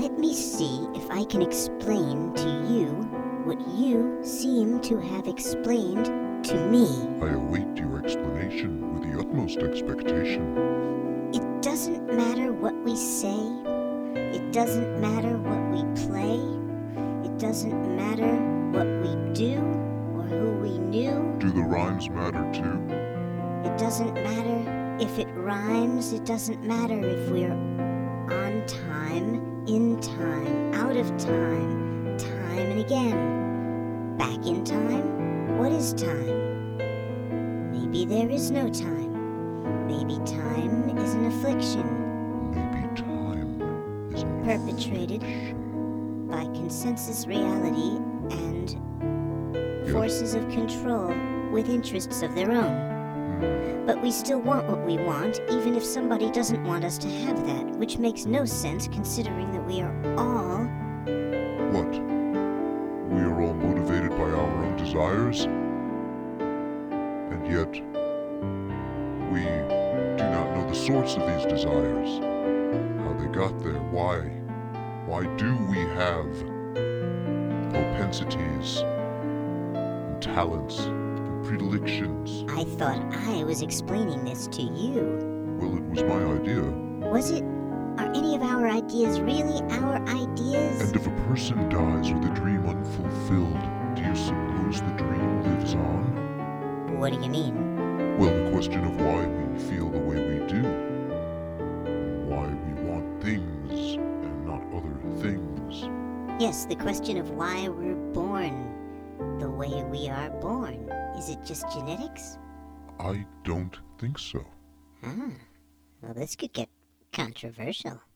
Let me see if I can explain to you what you seem to have explained to me. I await your explanation with the utmost expectation. It doesn't matter what we say. It doesn't matter what we play. It doesn't matter what we do or who we knew. Do the rhymes matter too? It doesn't matter if it rhymes. It doesn't matter if we're on time, in time, out of time, time and again. Back in time? What is time? Maybe there is no time. Maybe time is an affliction. Maybe time is an perpetrated by consensus reality and forces of control with interests of their own. But we still want what we want, even if somebody doesn't want us to have that, which makes no sense considering that we are all... What? We are all motivated by our own desires? And yet, we do not know the source of these desires. How they got there, why? Why do we have propensities and talents and predilections? I thought I was explaining this to you. Well, it was my idea. Was it? Are any of our ideas really our ideas? And if a person dies with a dream unfulfilled, do you suppose the dream lives on? What do you mean? Well, the question of why we feel the way we do. Why we want things and not other things. Yes, the question of why we're born the way we are born. Is it just genetics? I don't think so. Ah, well, this could get controversial.